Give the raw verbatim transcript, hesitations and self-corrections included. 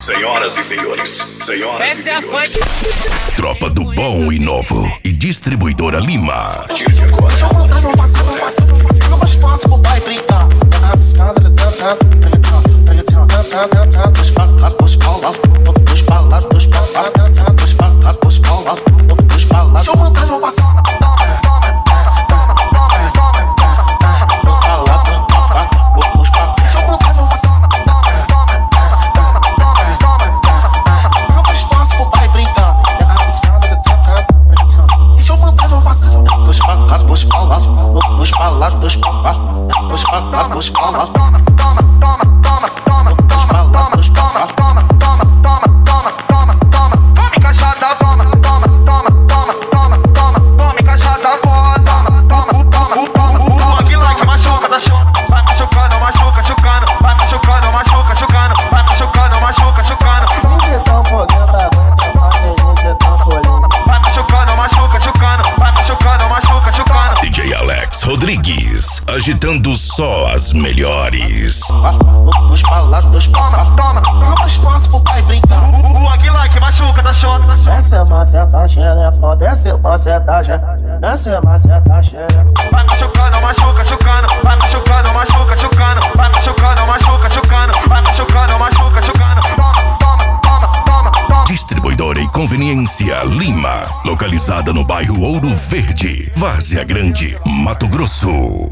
Senhoras e senhores, senhoras e Essa é a senhores. fã. Tropa do Bom e Novo e Distribuidora Lima. A partir de agora, Deixa eu montar no vacilo, vacilo, vacilo mais fácil, vai brincar. A piscada, tentando, tentando, tentando, tentando, tentando, dos palas, dos palas, dos palas, dos palas, tentando, dos palas, dos palas, dos palas. Deixa eu montar no vacilo. Dos palas, dos palas, dos palas, dos palas. Toma, toma, toma, toma, toma, dos palas, dos palas. Toma, toma, toma, toma, toma, toma. Toma encaixada, toma, toma, toma, toma, toma, toma. Toma encaixada, foda. Toma, toma, toma. O Aguilar que machuca, da chuva. Vai machucando, machuca, chucando. Vai machucando, machuca, chucando. Vai machucando, machuca, chucando. Você tão fodendo, você tão fodendo. Vai machucando, machuca, chucando. Vai machucando, machuca, chucando. D J Alex Rodrigues, agitando só as melhores. Dos palas, dos palas, toma, toma espaço, vai brincar. O Aguilar que machuca da chota. Desce a maceta, xerefa, desce a maceta, desce a maceta, xerefa. Vai machucando, machuca, chucando. Vai machucando, machuca, chucando. Vai machucando, machuca, chucando. Vai machucando, machuca, chucando. Toma, toma, toma, toma, toma. Distribuidora e Conveniência Lima, localizada no bairro Ouro Verde, Várzea Grande, Mato Grosso.